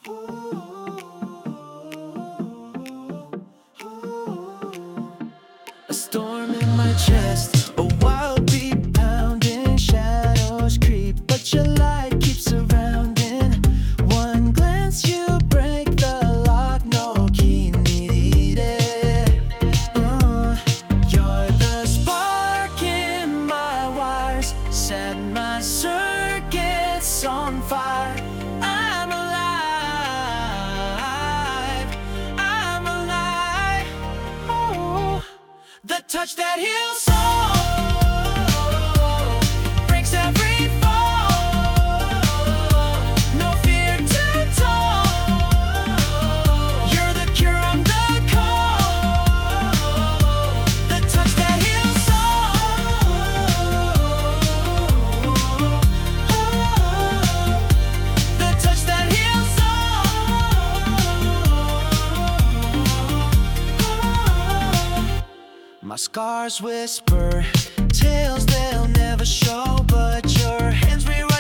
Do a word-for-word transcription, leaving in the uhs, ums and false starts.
A storm in my chest, a wild beat pounding, shadows creep, but your light keeps surrounding. One glance, you break the lock, no key needed. Uh, you're the spark in my wires, set my circuits on fire. I'm alive, I'm alive. Oh, the touch that heals soul, breaks every fall. No fear too tall. You're the cure, I'm the call. The touch that heals soul. The touch that heals soul. My scars whisper tales they'll never show, but your hands rewrite